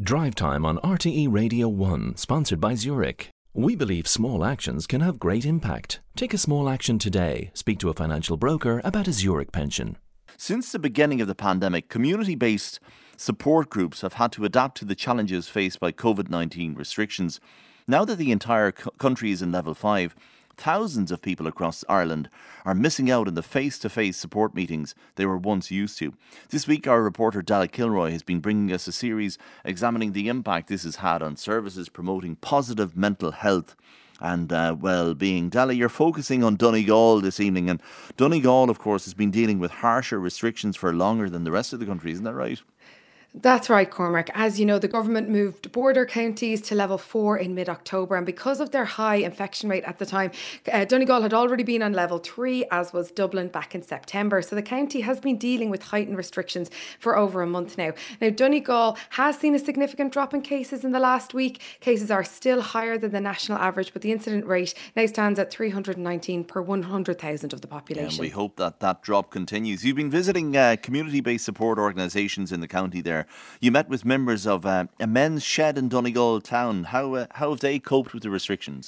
Drive Time on RTE Radio 1, sponsored by Zurich. We believe small actions can have great impact. Take a small action today. Speak to a financial broker about a Zurich pension. Since the beginning of the pandemic, community-based support groups have had to adapt to the challenges faced by COVID-19 restrictions. Now that the entire country is in level 5, thousands of people across Ireland are missing out on the face-to-face support meetings they were once used to. This week, our reporter Dalla Kilroy has been bringing us a series examining the impact this has had on services promoting positive mental health and well-being. Dalla, you're focusing on Donegal this evening, and Donegal, of course, has been dealing with harsher restrictions for longer than the rest of the country, isn't that right? That's right, Cormac. As you know, the government moved border counties to level 4 in mid-October, and because of their high infection rate at the time, Donegal had already been on level 3, as was Dublin back in September. So the county has been dealing with heightened restrictions for over a month now. Now, Donegal has seen a significant drop in cases in the last week. Cases are still higher than the national average, but the incident rate now stands at 319 per 100,000 of the population. And we hope that that drop continues. You've been visiting community-based support organisations in the county there. You met with members of a men's shed in Donegal town. How have they coped with the restrictions?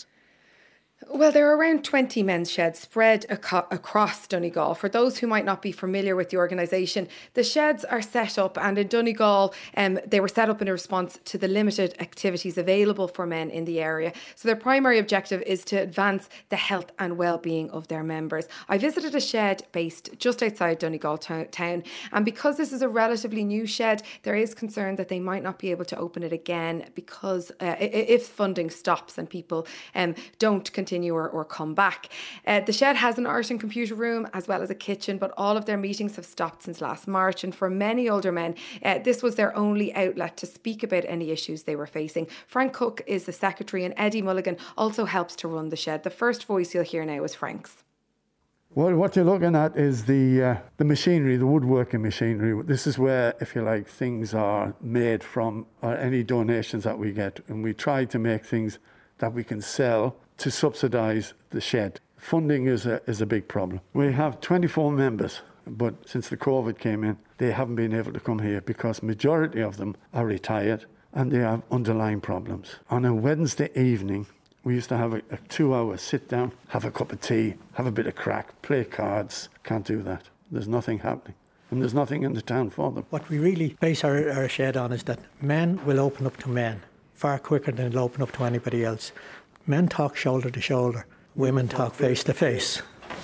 Well, there are around 20 men's sheds spread across Donegal. For those who might not be familiar with the organisation, the sheds are set up, and in Donegal they were set up in a response to the limited activities available for men in the area. So their primary objective is to advance the health and well-being of their members. I visited a shed based just outside Donegal town, and because this is a relatively new shed, there is concern that they might not be able to open it again because if funding stops and people don't continue or come back. The shed has an art and computer room as well as a kitchen, but all of their meetings have stopped since last March, and for many older men this was their only outlet to speak about any issues they were facing. Frank Cook is the secretary, and Eddie Mulligan also helps to run the shed. The first voice you'll hear now is Frank's. Well, what you're looking at is the machinery, the woodworking machinery. This is where, if you like, things are made from, or any donations that we get, and we try to make things that we can sell to subsidise the shed. Funding is a big problem. We have 24 members, but since the COVID came in, they haven't been able to come here because majority of them are retired and they have underlying problems. On a Wednesday evening, we used to have a 2-hour sit down, have a cup of tea, have a bit of crack, play cards. Can't do that. There's nothing happening. And there's nothing in the town for them. What we really base our shed on is that men will open up to men far quicker than they'll open up to anybody else. Men talk shoulder to shoulder, women talk face to face.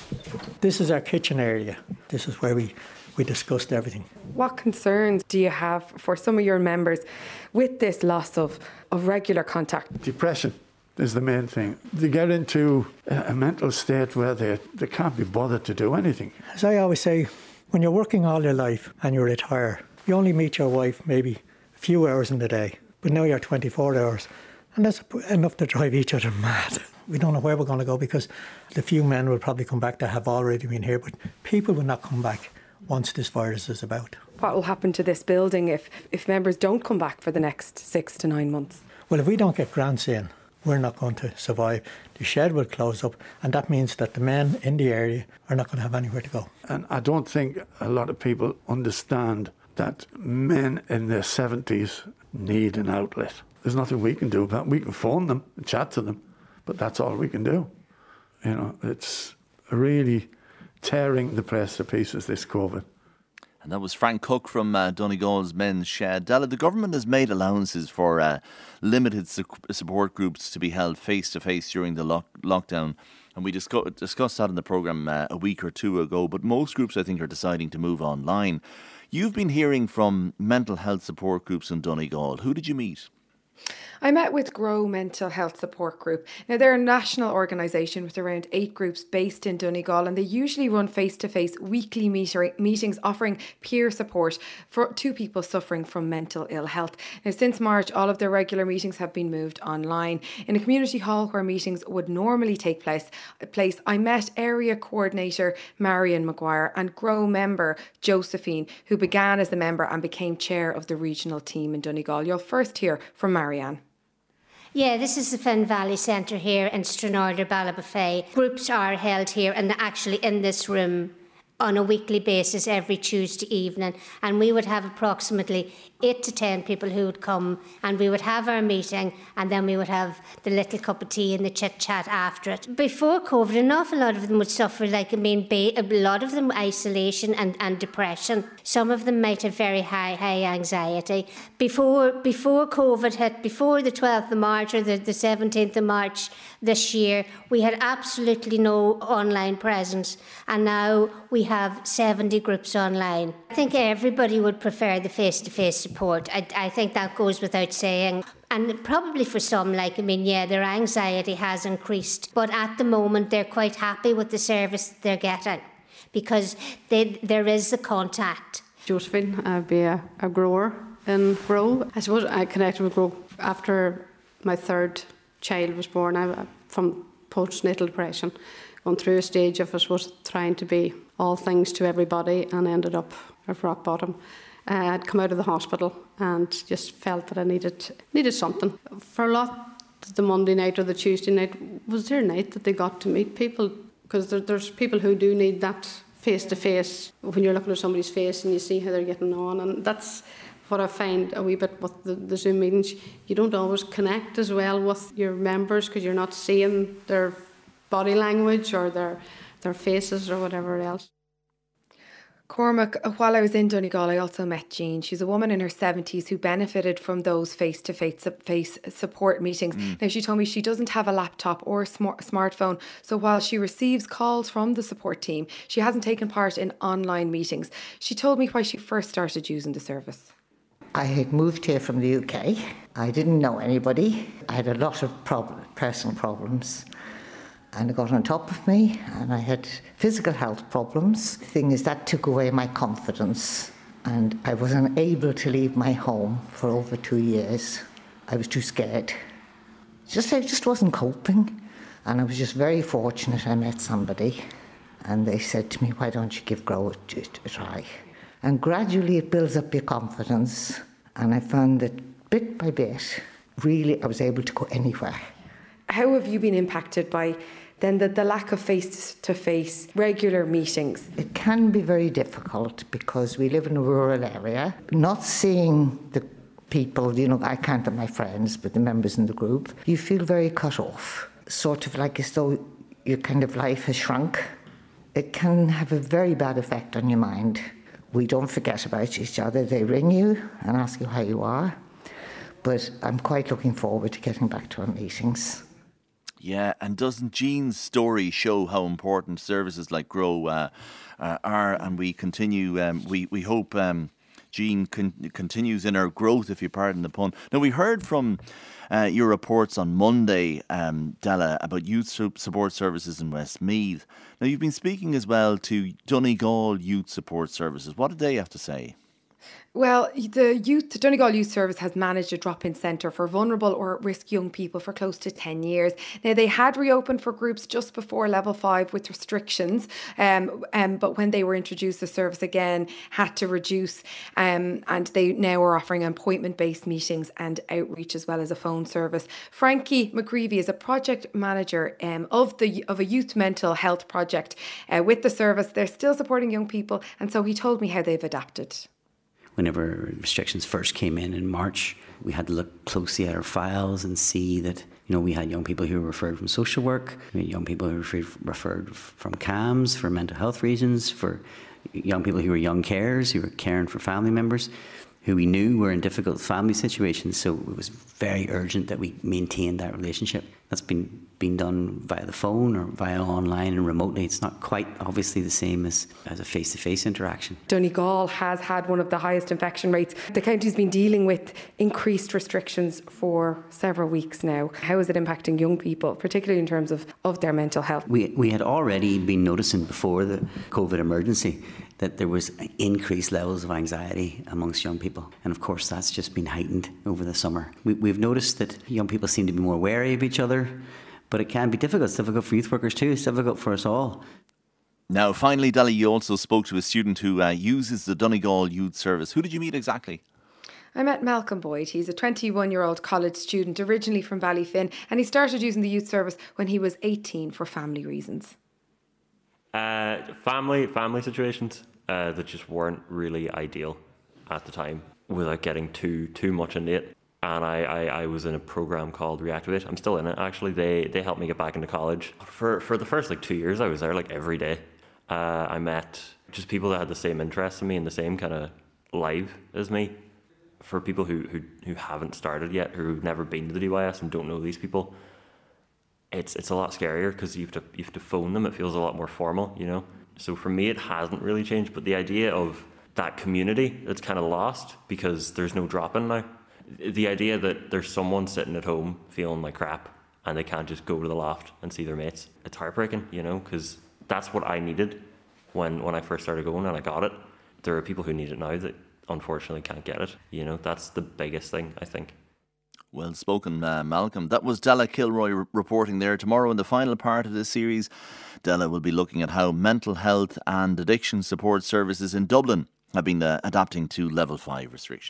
This is our kitchen area. This is where we discussed everything. What concerns do you have for some of your members with this loss of regular contact? Depression is the main thing. They get into a mental state where they can't be bothered to do anything. As I always say, when you're working all your life and you retire, you only meet your wife maybe a few hours in the day, but now you're 24 hours. And that's enough to drive each other mad. We don't know where we're going to go because the few men will probably come back that have already been here, but people will not come back once this virus is about. What will happen to this building if members don't come back for the next 6 to 9 months? Well, if we don't get grants in, we're not going to survive. The shed will close up, and that means that the men in the area are not going to have anywhere to go. And I don't think a lot of people understand that men in their 70s need an outlet. There's nothing we can do about it. We can phone them and chat to them, but that's all we can do. You know, it's really tearing the place to pieces, this COVID. And that was Frank Cook from Donegal's men's shed. Dalla, the government has made allowances for limited support groups to be held face-to-face during the lockdown. And we discussed that in the programme a week or two ago. But most groups, I think, are deciding to move online. You've been hearing from mental health support groups in Donegal. Who did you meet? I met with Grow Mental Health Support Group. Now, they're a national organisation with around 8 groups based in Donegal, and they usually run face-to-face weekly meetings offering peer support to people suffering from mental ill health. Now, since March, all of their regular meetings have been moved online. In a community hall where meetings would normally take place, I met Area Coordinator Marion Maguire and Grow member Josephine, who began as a member and became chair of the regional team in Donegal. You'll first hear from Marianne. Yeah, this is the Fen Valley Centre here in Stranraer, Ballabafay. Groups are held here and actually in this room on a weekly basis every Tuesday evening, and we would have approximately 8 to 10 people who would come, and we would have our meeting, and then we would have the little cup of tea and the chit-chat after it. Before COVID, an awful lot of them would suffer, a lot of them isolation and depression. Some of them might have very high anxiety. Before COVID hit, before the 12th of March or the 17th of March this year, we had absolutely no online presence, and now we have 70 groups online. I think everybody would prefer the face-to-face support. I think that goes without saying. And probably for some, their anxiety has increased, but at the moment they're quite happy with the service they're getting because there is the contact. Josephine, I'd be a grower in Grow. I suppose I connected with Grow after my third child was born. I from postnatal depression, gone through a stage of, I suppose, trying to be all things to everybody, and ended up at rock bottom. I'd come out of the hospital and just felt that I needed something. For a lot, the Monday night or the Tuesday night was their night that they got to meet people, because there's people who do need that face-to-face, when you're looking at somebody's face and you see how they're getting on, and that's what I find a wee bit with the Zoom meetings. You don't always connect as well with your members because you're not seeing their body language or their faces or whatever else. Cormac, while I was in Donegal, I also met Jean. She's a woman in her 70s who benefited from those face-to-face support meetings. Now, she told me she doesn't have a laptop or a smartphone, so while she receives calls from the support team, she hasn't taken part in online meetings. She told me why she first started using the service. I had moved here from the UK. I didn't know anybody. I had a lot of personal problems. And it got on top of me, and I had physical health problems. The thing is, that took away my confidence, and I was unable to leave my home for over 2 years. I was too scared. I just wasn't coping, and I was just very fortunate I met somebody, and they said to me, why don't you give Grow a try? And gradually it builds up your confidence, and I found that bit by bit, really I was able to go anywhere. How have you been impacted by then the lack of face-to-face regular meetings? It can be very difficult because we live in a rural area. Not seeing the people, I can't have my friends, but the members in the group, you feel very cut off. Sort of like as though your kind of life has shrunk. It can have a very bad effect on your mind. We don't forget about each other. They ring you and ask you how you are. But I'm quite looking forward to getting back to our meetings. Yeah, and doesn't Jean's story show how important services like Grow are? And we continue. We hope Jean continues in her growth, if you pardon the pun. Now, we heard from your reports on Monday, Della, about youth support services in Westmeath. Now, you've been speaking as well to Donegal Youth Support Services. What did they have to say? Well, the Donegal Youth Service has managed a drop-in centre for vulnerable or at-risk young people for close to 10 years. Now, they had reopened for groups just before level 5 with restrictions, but when they were introduced, the service again had to reduce, and they now are offering appointment-based meetings and outreach as well as a phone service. Frankie McGreevy is a project manager of a youth mental health project with the service. They're still supporting young people, and so he told me how they've adapted. Whenever restrictions first came in March, we had to look closely at our files and see that, we had young people who were referred from social work, we had young people who were referred from CAMHS for mental health reasons, for young people who were young carers, who were caring for family members, who we knew were in difficult family situations. So it was very urgent that we maintain that relationship. That's been done via the phone or via online and remotely. It's not quite obviously the same as a face-to-face interaction. Donegal has had one of the highest infection rates. The county's been dealing with increased restrictions for several weeks now. How is it impacting young people, particularly in terms of their mental health? We had already been noticing before the COVID emergency that there was increased levels of anxiety amongst young people. And of course, that's just been heightened over the summer. We've noticed that young people seem to be more wary of each other, but it can be difficult. It's difficult for youth workers too. It's difficult for us all. Now, finally, Della, you also spoke to a student who uses the Donegal Youth Service. Who did you meet exactly? I met Malcolm Boyd. He's a 21-year-old college student, originally from Ballyfin, and he started using the youth service when he was 18 for family reasons. Family situations that just weren't really ideal at the time. without getting too much into it. And I was in a program called Reactivate. I'm still in it, actually. They helped me get back into college. For the first 2 years, I was there every day. I met just people that had the same interests in me and the same kind of life as me. For people who haven't started yet, who've never been to the DYS and don't know these people, it's a lot scarier because you have to phone them. It feels a lot more formal, you know. So for me, it hasn't really changed. But the idea of that community that's kind of lost because there's no drop-in now. The idea that there's someone sitting at home feeling like crap and they can't just go to the loft and see their mates. It's heartbreaking, you know, because that's what I needed when I first started going, and I got it. There are people who need it now that unfortunately can't get it. You know, that's the biggest thing, I think. Well spoken, Malcolm. That was Della Kilroy reporting there. Tomorrow, in the final part of this series, Della will be looking at how mental health and addiction support services in Dublin have been adapting to level 5 restrictions.